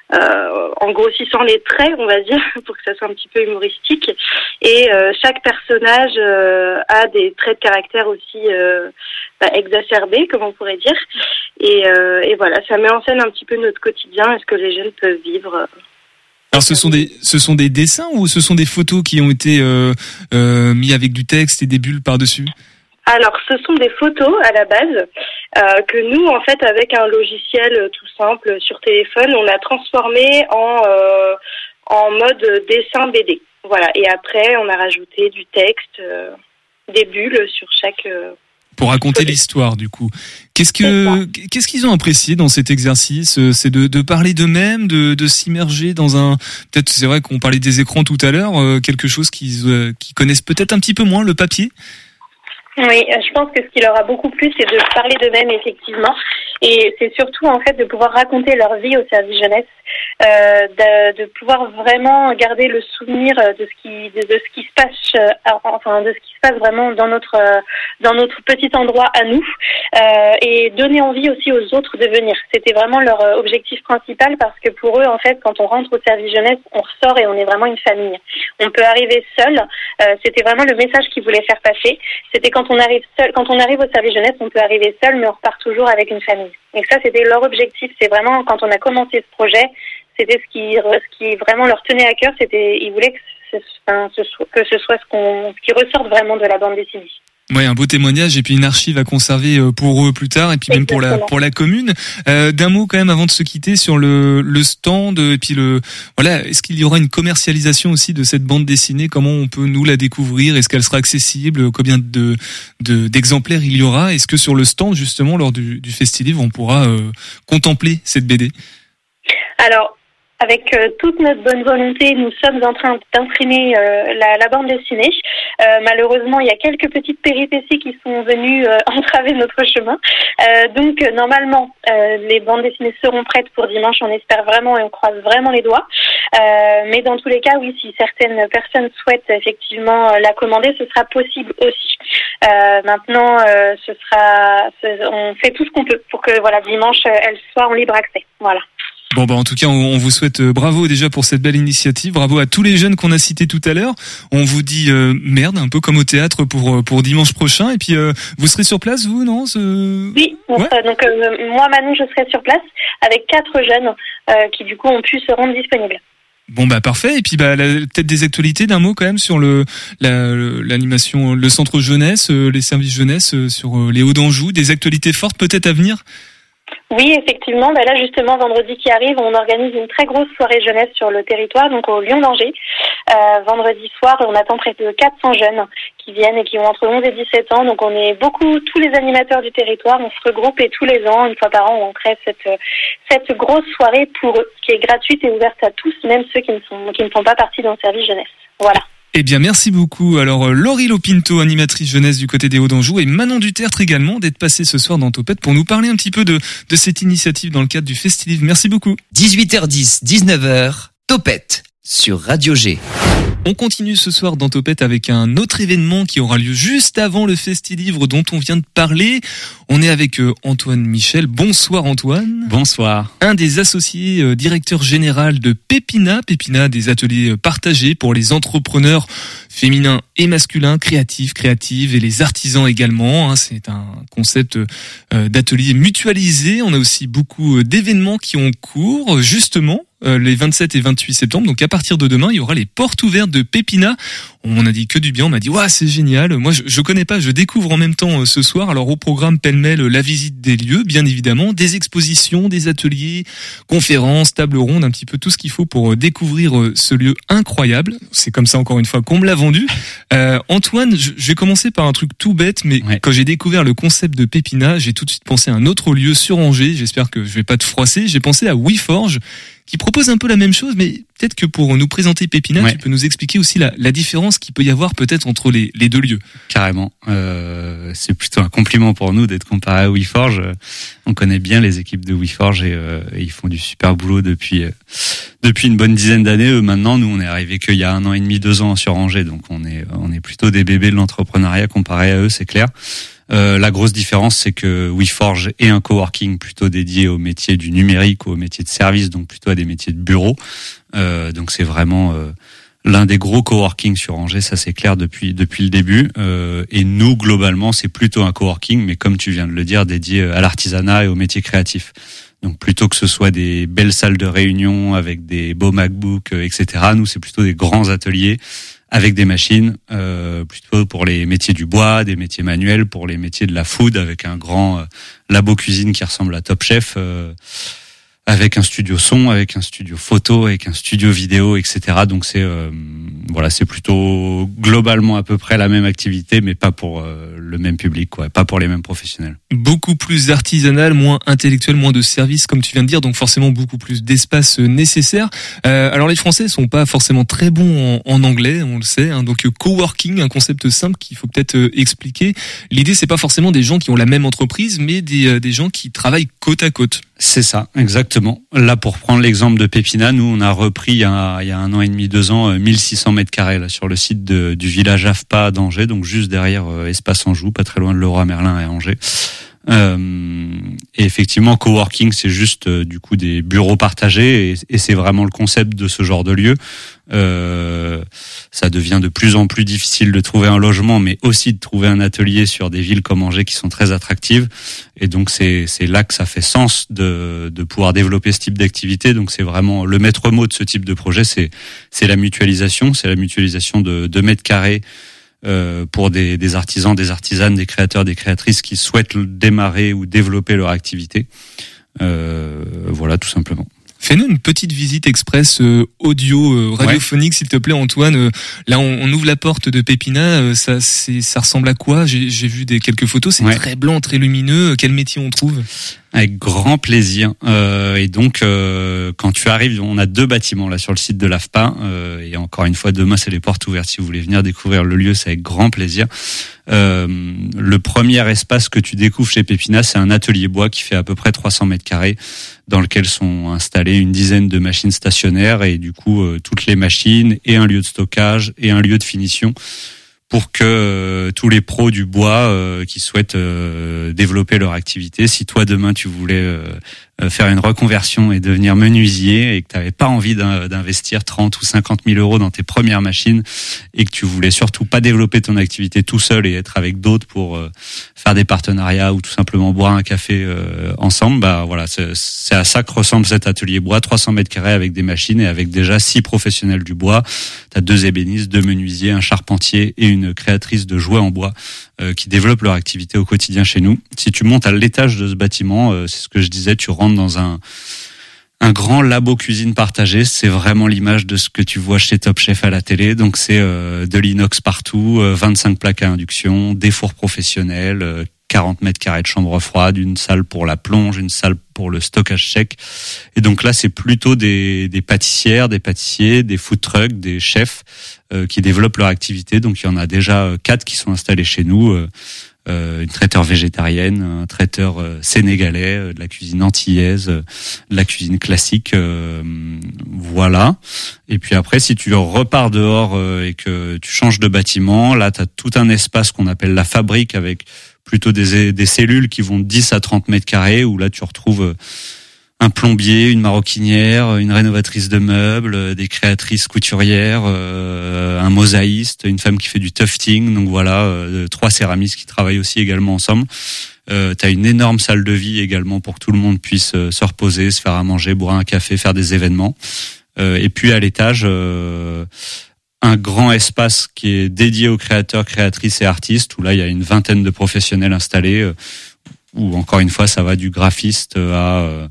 euh, en grossissant les traits, on va dire, pour que ça soit un petit peu humoristique, et euh, chaque personnage euh, a des traits de caractère aussi euh, bah, exacerbés, comme on pourrait dire. Et, euh, et voilà, ça met en scène un petit peu notre quotidien et ce que les jeunes peuvent vivre. Alors ce sont des ce sont des dessins ou ce sont des photos qui ont été euh, euh, mis avec du texte et des bulles par-dessus? Alors ce sont des photos à la base euh, que nous en fait avec un logiciel tout simple sur téléphone on a transformé en euh, en mode dessin B D. Voilà, et après on a rajouté du texte, euh, des bulles sur chaque euh, Pour raconter l'histoire, du coup. Qu'est-ce que, qu'est-ce qu'ils ont apprécié dans cet exercice? C'est de, de parler d'eux-mêmes, de, de s'immerger dans un, peut-être, c'est vrai qu'on parlait des écrans tout à l'heure, euh, quelque chose qu'ils, euh, qu'ils connaissent peut-être un petit peu moins, le papier? Oui, je pense que ce qui leur a beaucoup plu, c'est de parler d'eux-mêmes, effectivement. Et c'est surtout, en fait, de pouvoir raconter leur vie au service jeunesse, euh, de, de pouvoir vraiment garder le souvenir de ce qui, de, de ce qui se passe, euh, enfin, de ce qui se passe vraiment dans notre, euh, dans notre petit endroit à nous, euh, et donner envie aussi aux autres de venir. C'était vraiment leur objectif principal, parce que pour eux, en fait, quand on rentre au service jeunesse, on ressort et on est vraiment une famille. On peut arriver seul. Euh, c'était vraiment le message qu'ils voulaient faire passer. C'était quand on arrive seul, quand on arrive au service jeunesse, on peut arriver seul, mais on repart toujours avec une famille. Et ça, c'était leur objectif. C'est vraiment, quand on a commencé ce projet, c'était ce qui, ce qui vraiment leur tenait à cœur. C'était, ils voulaient que ce, enfin, ce, que ce soit ce qu'on, ce qui ressorte vraiment de la bande dessinée. Ouais, un beau témoignage et puis une archive à conserver pour eux plus tard et puis même pour la pour la commune. Euh, d'un mot quand même avant de se quitter sur le le stand et puis le voilà, est-ce qu'il y aura une commercialisation aussi de cette bande dessinée? Comment on peut nous la découvrir? Est-ce qu'elle sera accessible? Combien de de d'exemplaires il y aura? Est-ce que sur le stand justement lors du du Festilivre on pourra euh, contempler cette B D? Alors, avec euh, toute notre bonne volonté, nous sommes en train d'imprimer euh, la, la bande dessinée. Euh, malheureusement, il y a quelques petites péripéties qui sont venues euh, entraver notre chemin. Euh, donc, euh, normalement, euh, les bandes dessinées seront prêtes pour dimanche. On espère vraiment et on croise vraiment les doigts. Euh, mais dans tous les cas, oui, si certaines personnes souhaitent effectivement la commander, ce sera possible aussi. Euh, maintenant, euh, ce sera, on fait tout ce qu'on peut pour que voilà dimanche, elle soit en libre accès. Voilà. Bon bah en tout cas on vous souhaite bravo déjà pour cette belle initiative, bravo à tous les jeunes qu'on a cités tout à l'heure. On vous dit euh, merde un peu comme au théâtre pour pour dimanche prochain et puis euh, vous serez sur place vous non ce... Oui, ouais. sera, donc euh, moi Manon je serai sur place avec quatre jeunes euh, qui du coup ont pu se rendre disponibles. Bon bah parfait et puis bah la, peut-être des actualités d'un mot quand même sur le la, l'animation le centre jeunesse, euh, les services jeunesse euh, sur euh, les Hauts d'Anjou, des actualités fortes peut-être à venir. Oui, effectivement. Ben là, justement, vendredi qui arrive, on organise une très grosse soirée jeunesse sur le territoire, donc au Lion d'Angers. Euh, vendredi soir, on attend près de quatre cents jeunes qui viennent et qui ont entre onze et dix-sept ans. Donc on est beaucoup, tous les animateurs du territoire, on se regroupe et tous les ans, une fois par an, on crée cette cette grosse soirée pour eux, qui est gratuite et ouverte à tous, même ceux qui ne sont qui ne font pas partie d'un service jeunesse. Voilà. Eh bien, merci beaucoup. Alors, Laurie Lopinto, animatrice jeunesse du côté des Hauts d'Anjou, et Manon Dutertre également, d'être passée ce soir dans Topette pour nous parler un petit peu de, de cette initiative dans le cadre du Festilivre. Merci beaucoup. dix-huit heures dix, dix-neuf heures, Topette sur Radio G. On continue ce soir dans Topette avec un autre événement qui aura lieu juste avant le Festilivre dont on vient de parler. On est avec Antoine Michel. Bonsoir Antoine. Bonsoir. Un des associés euh, directeur général de Pépina. Pépina, des ateliers partagés pour les entrepreneurs féminins et masculins, créatifs, créatives et les artisans également. Hein, c'est un concept euh, d'atelier mutualisé. On a aussi beaucoup d'événements qui ont cours justement. Euh, les vingt-sept et vingt-huit septembre, donc à partir de demain, il y aura les portes ouvertes de Pépina. On a dit que du bien, on m'a dit « Waouh, c'est génial !» Moi, je, je connais pas, je découvre en même temps euh, ce soir. Alors, au programme pêle-mêle, la visite des lieux, bien évidemment, des expositions, des ateliers, conférences, tables rondes, un petit peu tout ce qu'il faut pour euh, découvrir euh, ce lieu incroyable. C'est comme ça, encore une fois, qu'on me l'a vendu. Euh, Antoine, je, je vais commencer par un truc tout bête, mais ouais. Quand j'ai découvert le concept de Pépina, j'ai tout de suite pensé à un autre lieu sur Angers. J'espère que je vais pas te froisser. J'ai pensé à WeForge, qui propose un peu la même chose, mais peut-être que pour nous présenter Pépina, ouais. Tu peux nous expliquer aussi la, la différence qu'il peut y avoir peut-être entre les, les deux lieux. Carrément. Euh, c'est plutôt un compliment pour nous d'être comparé à WeForge. On connaît bien les équipes de WeForge et, euh, et ils font du super boulot depuis euh, depuis une bonne dizaine d'années. Eux, maintenant, nous, on est arrivé qu'il y a un an et demi, deux ans sur Angers, donc on est on est plutôt des bébés de l'entrepreneuriat comparé à eux, c'est clair. Euh, la grosse différence, c'est que WeForge est un coworking plutôt dédié au métier du numérique ou au métier de service, donc plutôt à des métiers de bureau. Euh, donc c'est vraiment euh, l'un des gros coworking sur Angers, ça c'est clair depuis depuis le début. Euh, et nous, globalement, c'est plutôt un coworking, mais comme tu viens de le dire, dédié à l'artisanat et aux métiers créatifs. Donc plutôt que ce soit des belles salles de réunion avec des beaux MacBooks, et cetera, nous c'est plutôt des grands ateliers avec des machines, euh, plutôt pour les métiers du bois, des métiers manuels, pour les métiers de la food, avec un grand euh, labo cuisine qui ressemble à Top Chef, euh, avec un studio son, avec un studio photo, avec un studio vidéo, et cetera. Donc c'est euh, voilà, c'est plutôt globalement à peu près la même activité, mais pas pour euh, le même public, quoi, pas pour les mêmes professionnels. Beaucoup plus artisanal, moins intellectuel, moins de services, comme tu viens de dire, donc forcément beaucoup plus d'espace nécessaire. Euh, alors les Français sont pas forcément très bons en, en anglais, on le sait, hein, donc coworking, un concept simple qu'il faut peut-être euh, expliquer. L'idée, c'est pas forcément des gens qui ont la même entreprise, mais des, euh, des gens qui travaillent côte à côte. C'est ça, exactement. Là, pour prendre l'exemple de Pépina, nous, on a repris il y a, il y a un an et demi, deux ans, mille six cents mètres carrés là, sur le site de, du village AFPA à d'Angers, donc juste derrière euh, Espace Anjou, pas très loin de Leroy Merlin et Angers. Euh, et effectivement, coworking, c'est juste euh, du coup des bureaux partagés, et, et c'est vraiment le concept de ce genre de lieu. Euh, ça devient de plus en plus difficile de trouver un logement, mais aussi de trouver un atelier sur des villes comme Angers qui sont très attractives. Et donc c'est c'est là que ça fait sens de de pouvoir développer ce type d'activité. Donc c'est vraiment le maître mot de ce type de projet, c'est c'est la mutualisation, c'est la mutualisation de deux mètres carrés. Euh, pour des, des artisans, des artisanes, des créateurs, des créatrices qui souhaitent démarrer ou développer leur activité. Euh, voilà, tout simplement. Fais-nous une petite visite express euh, audio euh, radiophonique, ouais. S'il te plaît, Antoine. Euh, là, on, on ouvre la porte de Pépina. Euh, ça, c'est, ça ressemble à quoi ? J'ai, j'ai vu des quelques photos. C'est ouais. très blanc, très lumineux. Quel métier on trouve ? Avec grand plaisir. Euh, et donc, euh, quand tu arrives, on a deux bâtiments là sur le site de l'A F P A. Euh, et encore une fois, demain, c'est les portes ouvertes. Si vous voulez venir découvrir le lieu, c'est avec grand plaisir. Euh, le premier espace que tu découvres chez Pépina, c'est un atelier bois qui fait à peu près trois cents mètres carrés, dans lequel sont installées une dizaine de machines stationnaires et du coup euh, toutes les machines et un lieu de stockage et un lieu de finition, pour que euh, tous les pros du bois euh, qui souhaitent euh, développer leur activité, si toi demain tu voulais euh, faire une reconversion et devenir menuisier et que tu n'avais pas envie d'investir trente ou cinquante mille euros dans tes premières machines et que tu voulais surtout pas développer ton activité tout seul et être avec d'autres pour euh, faire des partenariats ou tout simplement boire un café euh, ensemble, bah voilà, c'est, c'est à ça que ressemble cet atelier bois, trois cents mètres carrés avec des machines et avec déjà six professionnels du bois. Tu as deux ébénistes, deux menuisiers, un charpentier et une créatrice de jouets en bois euh, qui développent leur activité au quotidien chez nous. Si tu montes à l'étage de ce bâtiment, euh, c'est ce que je disais, tu rentres dans un un grand labo cuisine partagé. C'est vraiment l'image de ce que tu vois chez Top Chef à la télé. Donc c'est euh, de l'inox partout, euh, vingt-cinq plaques à induction, des fours professionnels, euh, quarante mètres carrés de chambre froide, une salle pour la plonge, une salle pour le stockage sec. Et donc là, c'est plutôt des, des pâtissières, des pâtissiers, des food trucks, des chefs euh, qui développent leur activité. Donc il y en a déjà euh, quatre qui sont installés chez nous. Euh, Euh, une traiteur végétarienne, un traiteur euh, sénégalais, euh, de la cuisine antillaise, euh, de la cuisine classique, euh, voilà. Et puis après, si tu repars dehors euh, et que tu changes de bâtiment, là, tu as tout un espace qu'on appelle la fabrique avec plutôt des, des cellules qui vont de dix à trente mètres carrés, où là, tu retrouves euh, un plombier, une maroquinière, une rénovatrice de meubles, des créatrices couturières, euh, un mosaïste, une femme qui fait du tufting. Donc voilà, euh, trois céramistes qui travaillent aussi également ensemble. Euh, t'as une énorme salle de vie également pour que tout le monde puisse euh, se reposer, se faire à manger, boire un café, faire des événements. Euh, et puis à l'étage, euh, un grand espace qui est dédié aux créateurs, créatrices et artistes, où là il y a une vingtaine de professionnels installés. Euh, où encore une fois ça va du graphiste à,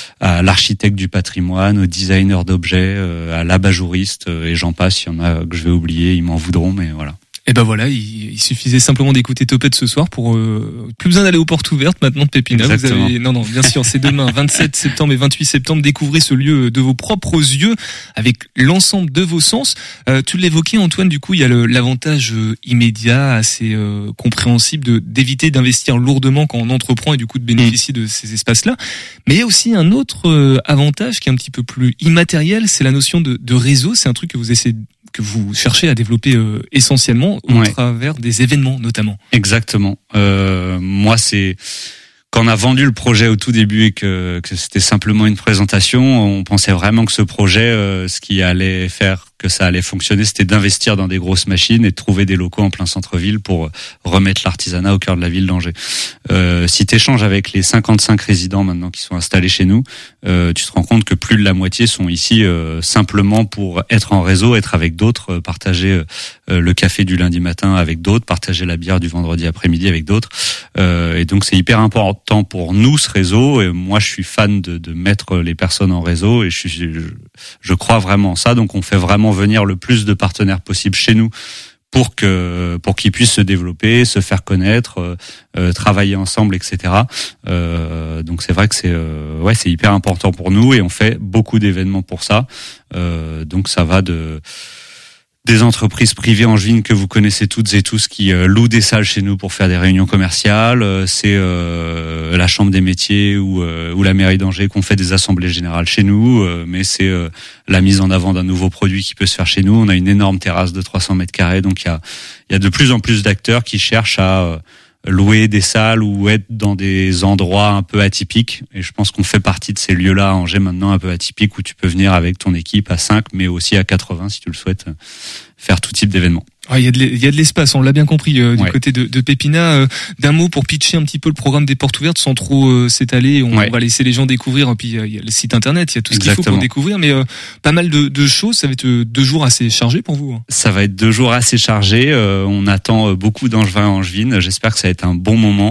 à l'architecte du patrimoine, au designer d'objets, à l'abat-jouriste, et j'en passe. Il y en a que je vais oublier, ils m'en voudront, mais voilà. Et ben voilà, il, il suffisait simplement d'écouter Topette ce soir pour euh, plus besoin d'aller aux portes ouvertes maintenant de Pépina. Exactement. Vous avez, non non, bien sûr, c'est demain, vingt-sept septembre et vingt-huit septembre. Découvrez ce lieu de vos propres yeux avec l'ensemble de vos sens. Euh, tu l'évoquais, Antoine. Du coup, il y a le, l'avantage euh, immédiat, assez euh, compréhensible, de d'éviter d'investir lourdement quand on entreprend et du coup de bénéficier de ces espaces-là. Mais il y a aussi un autre euh, avantage qui est un petit peu plus immatériel, c'est la notion de, de réseau. C'est un truc que vous essayez que vous cherchez à développer euh, essentiellement au ouais. travers des événements notamment. Exactement. Euh, moi, c'est quand on a vendu le projet au tout début et que, que c'était simplement une présentation, on pensait vraiment que ce projet, euh, ce qui allait faire que ça allait fonctionner, c'était d'investir dans des grosses machines et de trouver des locaux en plein centre-ville pour remettre l'artisanat au cœur de la ville d'Angers. Euh, si tu échanges avec les cinquante-cinq résidents maintenant qui sont installés chez nous, euh, tu te rends compte que plus de la moitié sont ici euh, simplement pour être en réseau, être avec d'autres, euh, partager euh, le café du lundi matin avec d'autres, partager la bière du vendredi après-midi avec d'autres. Euh, et donc c'est hyper important pour nous ce réseau. Et moi je suis fan de, de mettre les personnes en réseau et je, suis, je, je crois vraiment en ça. Donc on fait vraiment venir le plus de partenaires possible chez nous pour que pour qu'ils puissent se développer, se faire connaître, euh, euh, travailler ensemble, et cetera. Euh, donc c'est vrai que c'est euh, ouais c'est hyper important pour nous et on fait beaucoup d'événements pour ça. Euh, donc ça va de des entreprises privées angevines que vous connaissez toutes et tous qui euh, louent des salles chez nous pour faire des réunions commerciales. Euh, c'est euh, la Chambre des métiers ou, euh, ou la mairie d'Angers qu'on fait des assemblées générales chez nous. Euh, mais c'est euh, la mise en avant d'un nouveau produit qui peut se faire chez nous. On a une énorme terrasse de trois cents mètres carrés. Donc il y a, il y a de plus en plus d'acteurs qui cherchent à euh, louer des salles ou être dans des endroits un peu atypiques. Et je pense qu'on fait partie de ces lieux-là à Angers maintenant un peu atypiques où tu peux venir avec ton équipe à cinq, mais aussi à quatre-vingts si tu le souhaites, faire tout type d'événements. Ah, il y a de il y a de l'espace, on l'a bien compris euh, du ouais. côté de, de Pépina. Euh, d'un mot pour pitcher un petit peu le programme des portes ouvertes sans trop euh, s'étaler. On, ouais. on va laisser les gens découvrir. Et puis il y a le site internet, il y a tout ce qu'il Exactement. faut pour découvrir. Mais euh, pas mal de, de choses. Ça va être deux jours assez chargés pour vous. Ça va être deux jours assez chargés. Euh, on attend beaucoup d'Angevins et Angevines. J'espère que ça va être un bon moment.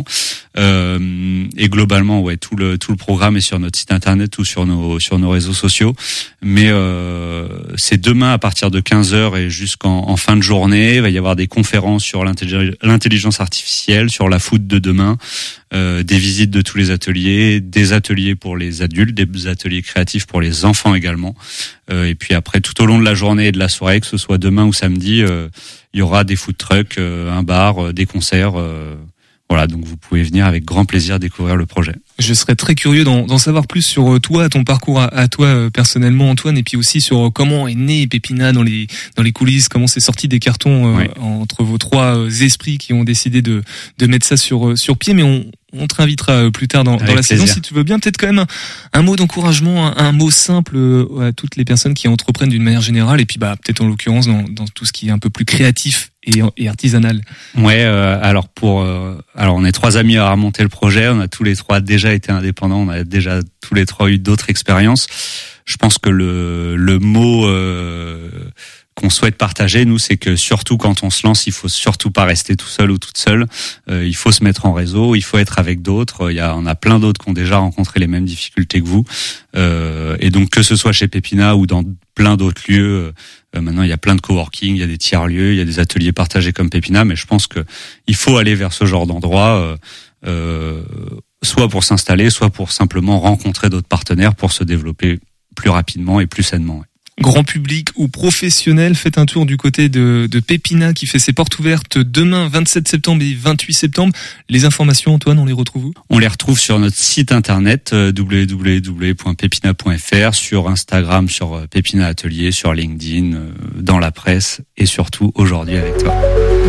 Euh, et globalement, ouais, tout le tout le programme est sur notre site internet ou sur nos sur nos réseaux sociaux. Mais euh, c'est demain à partir de quinze heures et jusqu'en en fin de journée. Il va y avoir des conférences sur l'intelligence artificielle, sur la food de demain, euh, des visites de tous les ateliers, des ateliers pour les adultes, des ateliers créatifs pour les enfants également. Euh, et puis après, tout au long de la journée et de la soirée, que ce soit demain ou samedi, euh, il y aura des food trucks, euh, un bar, euh, des concerts. Euh, Voilà, donc vous pouvez venir avec grand plaisir découvrir le projet. Je serais très curieux d'en, d'en savoir plus sur toi, ton parcours à, à toi euh, personnellement, Antoine, et puis aussi sur comment est né Pépina dans les dans les coulisses, comment c'est sorti des cartons euh, ouais. entre vos trois euh, esprits qui ont décidé de de mettre ça sur sur pied. Mais on on te réinvitera plus tard dans, dans la plaisir. saison si tu veux bien. Peut-être quand même un, un mot d'encouragement, un, un mot simple euh, à toutes les personnes qui entreprennent d'une manière générale, et puis bah peut-être en l'occurrence dans, dans tout ce qui est un peu plus créatif et, et artisanal. Ouais, euh, alors pour euh, alors on est trois amis à remonter le projet, on a tous les trois déjà été indépendants, on a déjà tous les trois eu d'autres expériences. Je pense que le le mot euh, qu'on souhaite partager, nous, c'est que surtout quand on se lance, il faut surtout pas rester tout seul ou toute seule. Euh, il faut se mettre en réseau, il faut être avec d'autres. Il y a, on a plein d'autres qui ont déjà rencontré les mêmes difficultés que vous. Euh, et donc que ce soit chez Pépina ou dans plein d'autres lieux, euh, maintenant il y a plein de coworking, il y a des tiers lieux, il y a des ateliers partagés comme Pépina. Mais je pense que il faut aller vers ce genre d'endroit. Euh, euh, soit pour s'installer, soit pour simplement rencontrer d'autres partenaires pour se développer plus rapidement et plus sainement. Grand public ou professionnel, faites un tour du côté de, de Pépina qui fait ses portes ouvertes demain vingt-sept septembre et vingt-huit septembre. Les informations, Antoine, on les retrouve où ? On les retrouve sur notre site internet w w w point pépina point f r, sur Instagram, sur Pépina Atelier, sur LinkedIn, dans la presse et surtout aujourd'hui avec toi.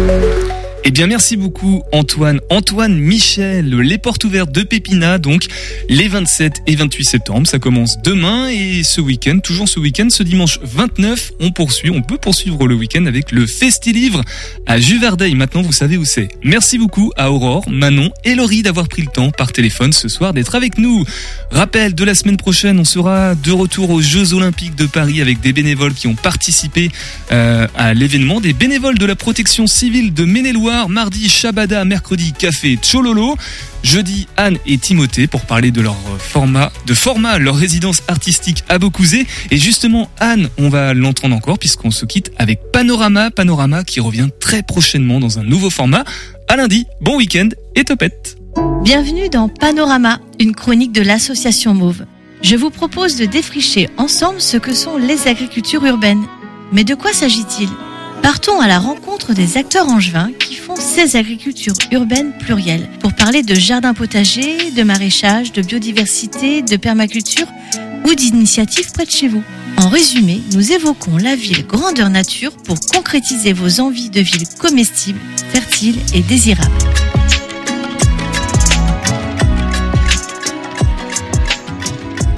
Eh bien, merci beaucoup, Antoine. Antoine Michel, les portes ouvertes de Pépina, donc, les vingt-sept et vingt-huit septembre. Ça commence demain et ce week-end, toujours ce week-end, ce dimanche vingt-neuf, on poursuit, on peut poursuivre le week-end avec le Festilivre à Juverdeil. Maintenant, vous savez où c'est. Merci beaucoup à Aurore, Manon et Laurie d'avoir pris le temps par téléphone ce soir d'être avec nous. Rappel de la semaine prochaine, on sera de retour aux Jeux Olympiques de Paris avec des bénévoles qui ont participé euh, à l'événement, des bénévoles de la protection civile de Maine-et-Loire. Mardi, Shabada, mercredi, Café Tchololo. Jeudi, Anne et Timothée pour parler de leur format, de format, leur résidence artistique à Beaucouzé. Et justement, Anne, on va l'entendre encore puisqu'on se quitte avec Panorama. Panorama qui revient très prochainement dans un nouveau format. À lundi, bon week-end et topette. Bienvenue dans Panorama, une chronique de l'association Mauve. Je vous propose de défricher ensemble ce que sont les agricultures urbaines. Mais de quoi s'agit-il ? Partons à la rencontre des acteurs angevins qui font ces agricultures urbaines plurielles pour parler de jardins potagers, de maraîchage, de biodiversité, de permaculture ou d'initiatives près de chez vous. En résumé, nous évoquons la ville grandeur nature pour concrétiser vos envies de ville comestible, fertile et désirable.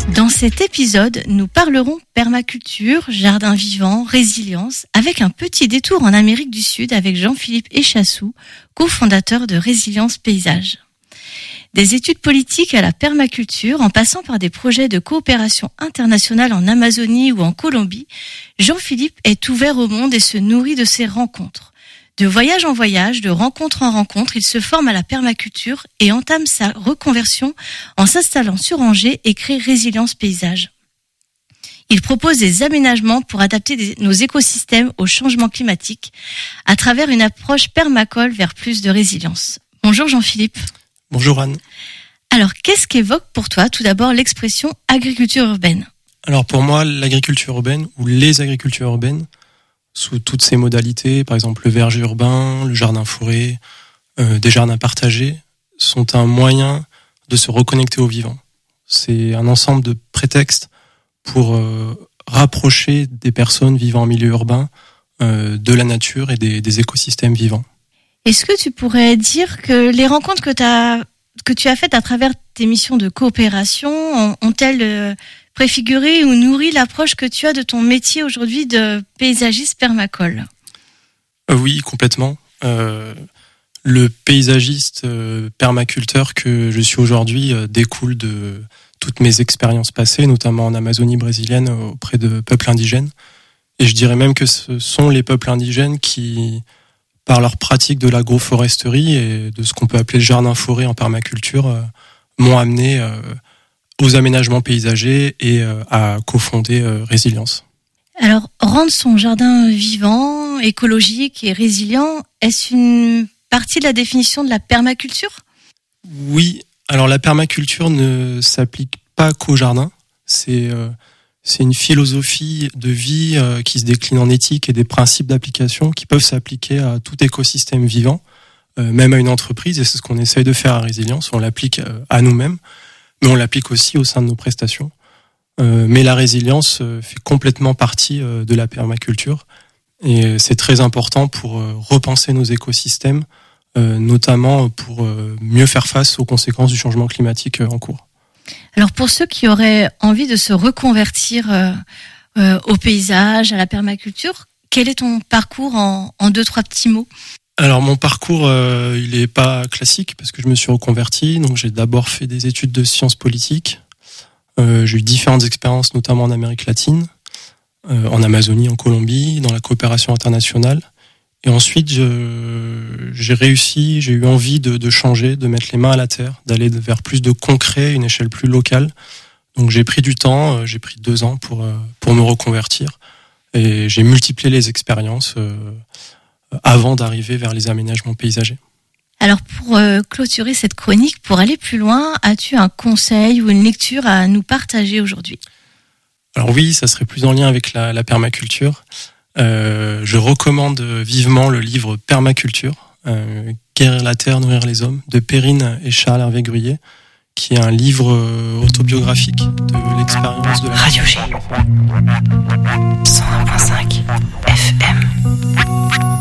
Dans cet épisode, nous parlerons permaculture, jardin vivant, résilience, avec un petit détour en Amérique du Sud avec Jean-Philippe Echassou, cofondateur de Résilience Paysage. Des études politiques à la permaculture, en passant par des projets de coopération internationale en Amazonie ou en Colombie, Jean-Philippe est ouvert au monde et se nourrit de ses rencontres. De voyage en voyage, de rencontre en rencontre, il se forme à la permaculture et entame sa reconversion en s'installant sur Angers et crée Résilience Paysage. Il propose des aménagements pour adapter des, nos écosystèmes au changement climatique à travers une approche permacole vers plus de résilience. Bonjour Jean-Philippe. Bonjour Anne. Alors, qu'est-ce qu'évoque pour toi tout d'abord l'expression agriculture urbaine ? Alors pour moi, l'agriculture urbaine ou les agricultures urbaines, sous toutes ses modalités, par exemple le verger urbain, le jardin forêt, euh, des jardins partagés, sont un moyen de se reconnecter au vivant. C'est un ensemble de prétextes pour euh, rapprocher des personnes vivant en milieu urbain euh, de la nature et des, des écosystèmes vivants. Est-ce que tu pourrais dire que les rencontres que, t'as, que tu as faites à travers tes missions de coopération ont-elles préfiguré ou nourri l'approche que tu as de ton métier aujourd'hui de paysagiste permacole ? euh, Oui, complètement. Euh, le paysagiste euh, permaculteur que je suis aujourd'hui euh, découle de toutes mes expériences passées, notamment en Amazonie brésilienne auprès de peuples indigènes. Et je dirais même que ce sont les peuples indigènes qui, par leur pratique de l'agroforesterie et de ce qu'on peut appeler le jardin-forêt en permaculture, euh, m'ont amené euh, aux aménagements paysagers et euh, à cofonder euh, Résilience. Alors, rendre son jardin vivant, écologique et résilient, est-ce une partie de la définition de la permaculture ? Oui, alors la permaculture ne s'applique pas qu'au jardin. C'est, euh, c'est une philosophie de vie euh, qui se décline en éthique et des principes d'application qui peuvent s'appliquer à tout écosystème vivant, euh, même à une entreprise, et c'est ce qu'on essaye de faire à Résilience. On l'applique euh, à nous-mêmes, mais on l'applique aussi au sein de nos prestations. Euh, mais la résilience euh, fait complètement partie euh, de la permaculture, et c'est très important pour euh, repenser nos écosystèmes, euh, notamment pour euh, mieux faire face aux conséquences du changement climatique euh, en cours. Alors pour ceux qui auraient envie de se reconvertir euh, euh, au paysage, à la permaculture, quel est ton parcours en, en deux, trois petits mots ? Alors mon parcours, euh, il est pas classique parce que je me suis reconverti. Donc j'ai d'abord fait des études de sciences politiques. Euh, j'ai eu différentes expériences, notamment en Amérique latine, euh, en Amazonie, en Colombie, dans la coopération internationale. Et ensuite, je, j'ai réussi, j'ai eu envie de, de changer, de mettre les mains à la terre, d'aller vers plus de concret, une échelle plus locale. Donc j'ai pris du temps, euh, j'ai pris deux ans pour euh, pour me reconvertir, et j'ai multiplié les expériences euh, avant d'arriver vers les aménagements paysagers. Alors pour euh, clôturer cette chronique, pour aller plus loin, as-tu un conseil ou une lecture à nous partager aujourd'hui ? Alors oui, ça serait plus en lien avec la, la permaculture. Euh, je recommande vivement le livre Permaculture, euh, Guérir la terre, nourrir les hommes, de Perrine et Charles Hervé Gruyer, qui est un livre autobiographique de l'expérience de la Radio G cent un virgule cinq F M.